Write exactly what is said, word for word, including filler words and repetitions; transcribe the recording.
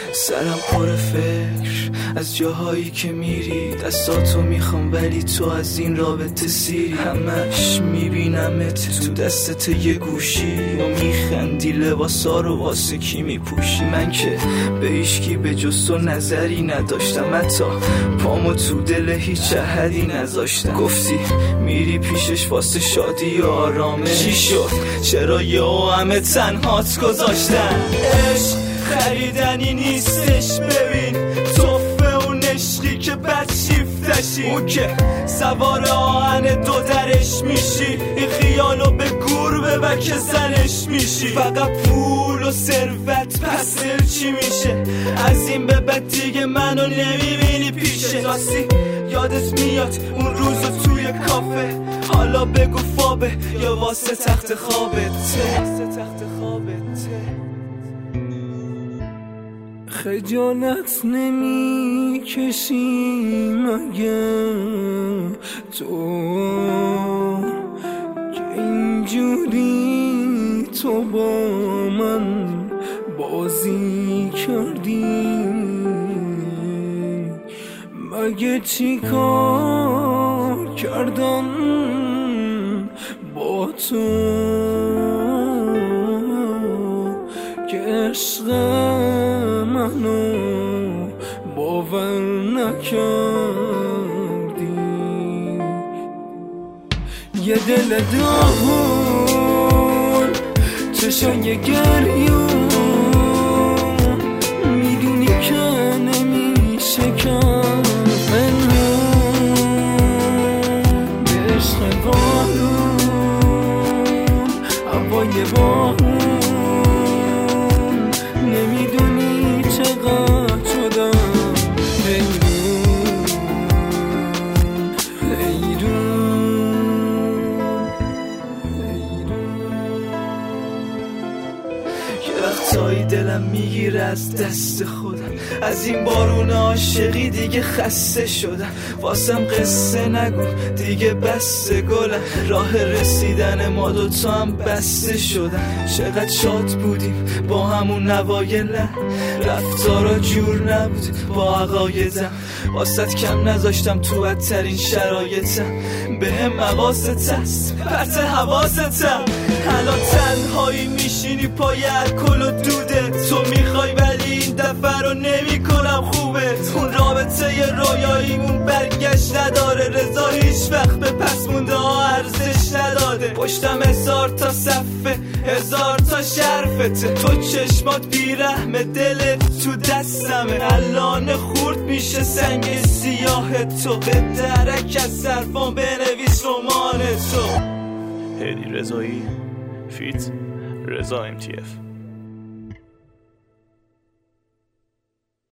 سرم پر فکر از جاهایی که میری، دستاتو میخوام ولی تو از این رابطه سیری. همش میبینمت تو دستت یه گوشی و میخندی، لباسا رو واسه کی میپوشی. من که به هیچکی به جز تو نظری نداشتم، حتی پامو تو دل هیچ احدی نذاشتم. گفتی میری پیشش واسه شادی و آرامش، چی شد؟ چرا یهو همه تنهات گذاشتن؟ عشق خریدنی نیستش، ببین توفه اون عشقی که بد شیفتشی، اون که سوار آهن دو درش میشی، این خیالو به گور ببر که زنش میشی. فقط پول و ثروت پس دل چی میشه؟ از این به بعد دیگه منو نمیبینی پیشه. راستی یادت میاد اون روزو توی کافه؟ حالا بگو فابه یا واسه تخت خوابته؟ خجالت نمی کشی مگه تو که اینجوری تو با من بازی کردی؟ مگه چی کار کردم با تو که عشق منو باور نکردی؟ یه دل داغون، چشای گریون، میدونی که نمیشه کم منون به عشق بارون، هوای بارون. نمیدونی چقدر شدم حیرون حیرون. یه وقتایی دلم میگیره از دست خودم، از این بارون عاشقی دیگه خسته شدم. واسم قصه نگو دیگه بسته گلم، راه رسیدن ما دوتا هم بسته شدن. چقدر شاد بودیم با همون اوایلم، رفتارا جور نبود با عقایدم. واسط کم نذاشتم تو بدترین شرایطم، به هم حواست هست پرت حواستم. حالا تنهایی میشینی پای الکل و دودت، تو میخوای ولی این دفعه رو نمی کنم خوبت. اون رابطه ی رویاییمون برگشت نداره، رضا هیچ وقت به پس مونده ها ارزش نداده. پشتم هزار تا صفحه، هزار تا شرفته، تو چشمات بیرحمه، دلت تو دستمه. الان خورد میشه سنگ سیاه تو، به درک از صرفان بنویس رمان تو. هدی رضایی فیت رضا ام تی اف.